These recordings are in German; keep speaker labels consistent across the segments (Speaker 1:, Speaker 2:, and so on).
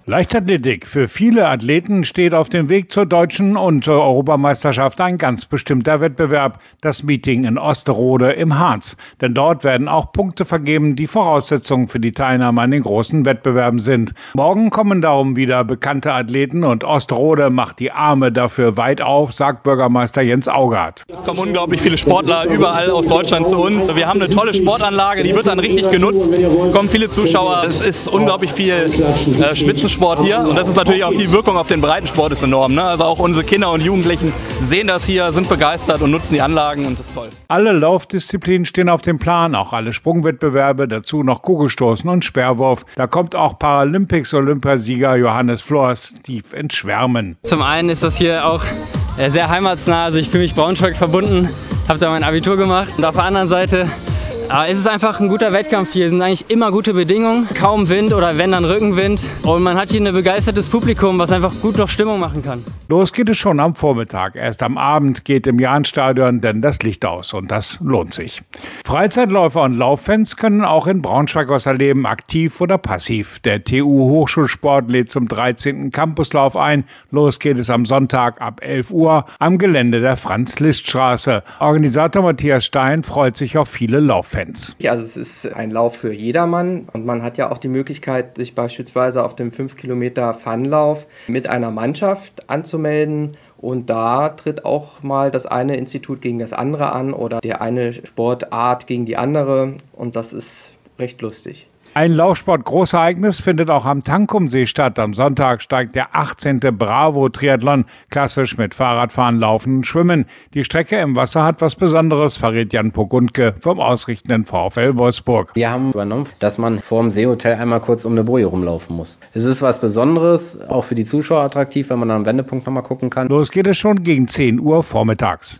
Speaker 1: Leichtathletik. Für viele Athleten steht auf dem Weg zur deutschen und zur Europameisterschaft ein ganz bestimmter Wettbewerb, das Meeting in Osterode im Harz. Denn dort werden auch Punkte vergeben, die Voraussetzungen für die Teilnahme an den großen Wettbewerben sind. Morgen kommen darum wieder bekannte Athleten und Osterode macht die Arme dafür weit auf, sagt Bürgermeister Jens Augard.
Speaker 2: Es kommen unglaublich viele Sportler überall aus Deutschland zu uns. Wir haben eine tolle Sportanlage, die wird dann richtig genutzt. Kommen viele Zuschauer. Es ist unglaublich viel Spitzensport hier und das ist natürlich auch die Wirkung auf den Breitensport ist enorm. Ne? Also auch unsere Kinder und Jugendlichen sehen das hier, sind begeistert und nutzen die Anlagen und das ist toll.
Speaker 1: Alle Laufdisziplinen stehen auf dem Plan, auch alle Sprungwettbewerbe, dazu noch Kugelstoßen und Speerwurf. Da kommt auch Paralympics-Olympiasieger Johannes Flors tief ins Schwärmen.
Speaker 3: Zum einen ist das hier auch sehr heimatsnah, also ich fühle mich Braunschweig verbunden, habe da mein Abitur gemacht und auf der anderen Seite es ist einfach ein guter Wettkampf hier, es sind eigentlich immer gute Bedingungen, kaum Wind oder wenn dann Rückenwind und man hat hier ein begeistertes Publikum, was einfach gut noch Stimmung machen kann.
Speaker 1: Los geht es schon am Vormittag, erst am Abend geht im Jahnstadion denn das Licht aus und das lohnt sich. Freizeitläufer und Lauffans können auch in Braunschweig was erleben, aktiv oder passiv. Der TU Hochschulsport lädt zum 13. Campuslauf ein, los geht es am Sonntag ab 11 Uhr am Gelände der Franz-Liszt-Straße. Organisator Matthias Stein freut sich auf viele Lauffans.
Speaker 4: Also es ist ein Lauf für jedermann und man hat ja auch die Möglichkeit, sich beispielsweise auf dem 5 Kilometer Funlauf mit einer Mannschaft anzumelden und da tritt auch mal das eine Institut gegen das andere an oder der eine Sportart gegen die andere und das ist recht lustig.
Speaker 1: Ein Laufsport-Großereignis findet auch am Tankumsee statt. Am Sonntag steigt der 18. Bravo-Triathlon, klassisch mit Fahrradfahren, Laufen und Schwimmen. Die Strecke im Wasser hat was Besonderes, verrät Jan Pogundke vom ausrichtenden VfL Wolfsburg.
Speaker 5: Wir haben übernommen, dass man vor dem Seehotel einmal kurz um eine Boje rumlaufen muss. Es ist was Besonderes, auch für die Zuschauer attraktiv, wenn man am Wendepunkt nochmal gucken kann.
Speaker 1: Los geht es schon gegen 10 Uhr vormittags.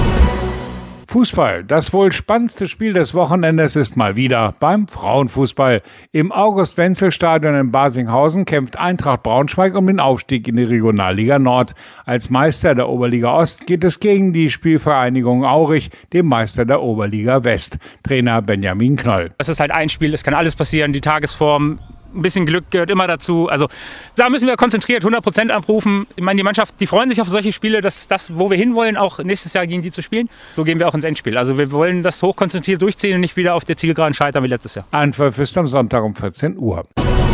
Speaker 1: Fußball. Das wohl spannendste Spiel des Wochenendes ist mal wieder beim Frauenfußball. Im August-Wenzel-Stadion in Barsinghausen kämpft Eintracht Braunschweig um den Aufstieg in die Regionalliga Nord. Als Meister der Oberliga Ost geht es gegen die Spielvereinigung Aurich, dem Meister der Oberliga West. Trainer Benjamin Knoll.
Speaker 6: Es ist halt ein Spiel, es kann alles passieren, die Tagesform. Ein bisschen Glück gehört immer dazu. Also da müssen wir konzentriert 100% abrufen. Ich meine, die Mannschaft, die freuen sich auf solche Spiele, das ist das, wo wir hinwollen, auch nächstes Jahr gegen die zu spielen. So gehen wir auch ins Endspiel. Also wir wollen das hochkonzentriert durchziehen und nicht wieder auf der Zielgeraden scheitern wie letztes Jahr.
Speaker 1: Anpfiff ist am Sonntag um 14 Uhr.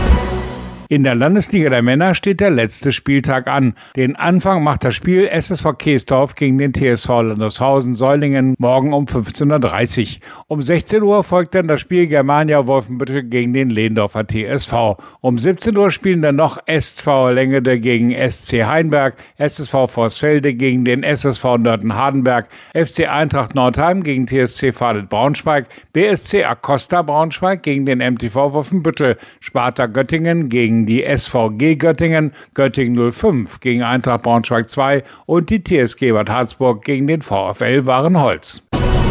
Speaker 1: In der Landesliga der Männer steht der letzte Spieltag an. Den Anfang macht das Spiel SSV Keesdorf gegen den TSV Landeshausen-Säulingen morgen um 15:30 Uhr. Um 16 Uhr folgt dann das Spiel Germania Wolfenbüttel gegen den Lehndorfer TSV. Um 17 Uhr spielen dann noch SV Lengede gegen SC Heinberg, SSV Vorsfelde gegen den SSV Nörten-Hardenberg, FC Eintracht Nordheim gegen TSC Vadet Braunschweig, BSC Acosta Braunschweig gegen den MTV Wolfenbüttel, Sparta Göttingen gegen die SVG Göttingen, Göttingen 05 gegen Eintracht Braunschweig 2 und die TSG Bad Harzburg gegen den VfL Warenholz.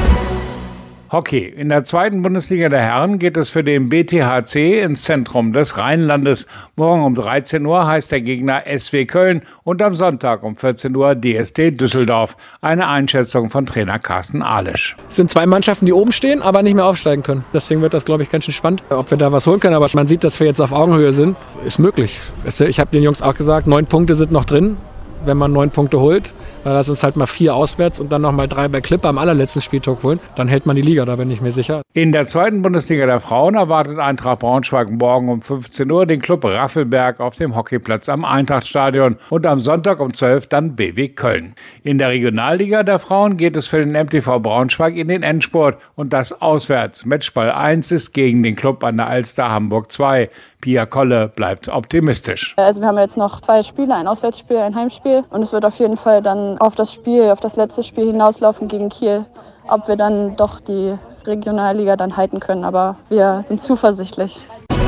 Speaker 1: Hockey. In der zweiten Bundesliga der Herren geht es für den BTHC ins Zentrum des Rheinlandes. Morgen um 13 Uhr heißt der Gegner SW Köln und am Sonntag um 14 Uhr DSD Düsseldorf. Eine Einschätzung von Trainer Carsten Ahlisch.
Speaker 7: Es sind zwei Mannschaften, die oben stehen, aber nicht mehr aufsteigen können. Deswegen wird das, glaube ich, ganz schön spannend, ob wir da was holen können. Aber man sieht, dass wir jetzt auf Augenhöhe sind. Ist möglich. Ich habe den Jungs auch gesagt, 9 Punkte sind noch drin, wenn man 9 Punkte holt. Lass uns halt mal 4 auswärts und dann nochmal 3 bei Klippe am allerletzten Spieltag holen. Dann hält man die Liga, da bin ich mir sicher.
Speaker 1: In der zweiten Bundesliga der Frauen erwartet Eintracht Braunschweig morgen um 15 Uhr den Club Raffelberg auf dem Hockeyplatz am Eintrachtstadion und am Sonntag um 12 dann BW Köln. In der Regionalliga der Frauen geht es für den MTV Braunschweig in den Endspurt und das auswärts. Matchball 1 ist gegen den Club an der Alster Hamburg 2. Pia Kolle bleibt optimistisch.
Speaker 8: Also wir haben jetzt noch 2 Spiele, ein Auswärtsspiel, ein Heimspiel und es wird auf jeden Fall dann auf das letzte Spiel hinauslaufen gegen Kiel, ob wir dann doch die Regionalliga dann halten können, aber wir sind zuversichtlich.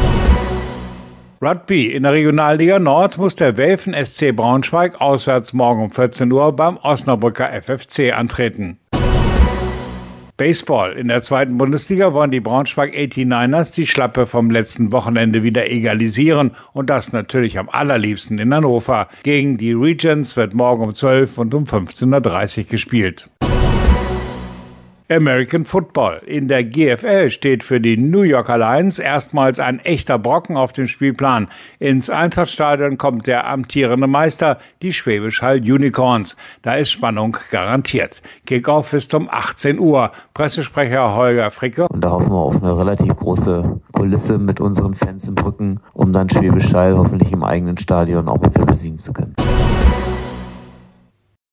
Speaker 1: Rugby. In der Regionalliga Nord muss der Welfen SC Braunschweig auswärts morgen um 14 Uhr beim Osnabrücker FFC antreten. Baseball. In der zweiten Bundesliga wollen die Braunschweig 89ers die Schlappe vom letzten Wochenende wieder egalisieren und das natürlich am allerliebsten in Hannover. Gegen die Regents wird morgen um 12 und um 15:30 Uhr gespielt. American Football. In der GFL steht für die New Yorker Lions erstmals ein echter Brocken auf dem Spielplan. Ins Eintrachtstadion kommt der amtierende Meister, die Schwäbisch Hall Unicorns. Da ist Spannung garantiert. Kickoff ist um 18 Uhr. Pressesprecher Holger Fricke.
Speaker 9: Und da hoffen wir auf eine relativ große Kulisse mit unseren Fans im Rücken, um dann Schwäbisch Hall hoffentlich im eigenen Stadion auch mal für besiegen zu können.